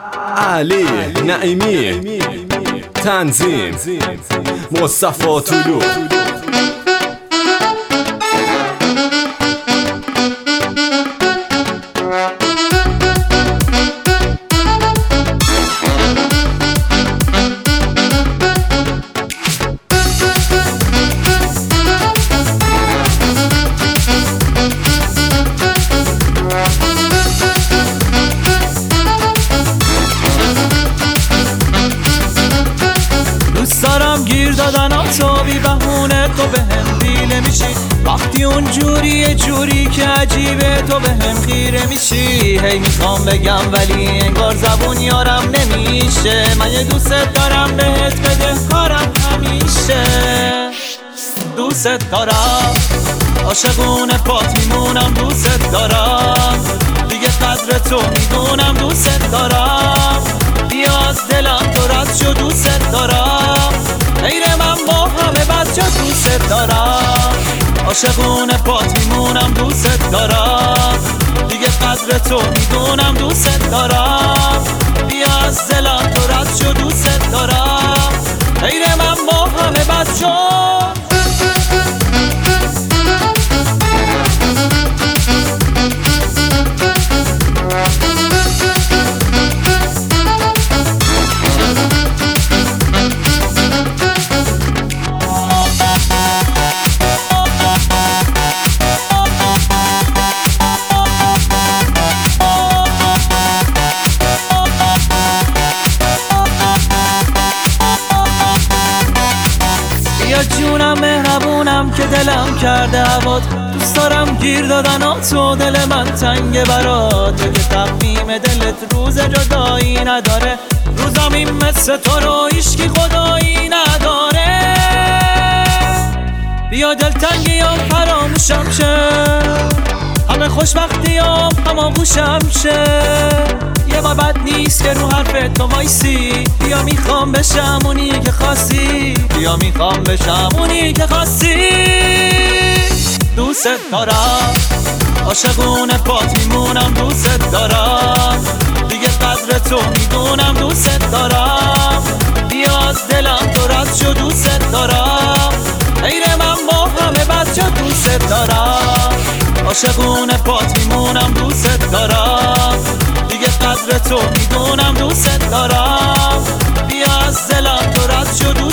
علی نعیمی، تنظیم مصطفی طلوع. دوست دارم گیر دادن تو بی بهونه، تو به هم دیله میشی وقتی اون جوری که عجیبه، تو به هم خیره میشی. هی میخوام بگم ولی انگار زبون یارم نمیشه. من یه دوست دارم بهت بده کارم همیشه. دوست دارم عاشقونه پات میمونم، دوست دارم دیگه قدر تو میدونم، دوست دارم بیا از دلم تو رد شو، دوست دارم غیر من با همه بد جا، دوست دارم عاشقونه پات میمونم، دوست دارم دیگه قدر تو میدونم، دوست دارم بیا از دلم تو رد شو، دوست دارم غیر من با همه بد جا. یا جونم مهربونم که دلم کرده هوات، دوست دارم گیر دادن تو دل من تنگ برات. تو که تقویم دلت روز جدایی نداره، روزامین مثل تو رو هیچکی خدایی نداره. بیا دلتنگیام فراموشم شه، همه خوشبختیام هماغوشم شه. یه بار بد نیست که رو حرف تو وایسی، بیا میخوام بشم اونی که خواستی، بیا میخوام بشم اونی که خواستی. دوست دارم عاشقونه پات میمونم، دوست دارم دیگه قدر تو میدونم، دوست دارم بیا از دلم تو رد شو، دوست دارم غیر من با همه بد جا، دوست دارم عاشقونه پات میمونم، دوست دارم دیگه قدر تو میدونم، دوست دارم بیا از دلم تو رد شو.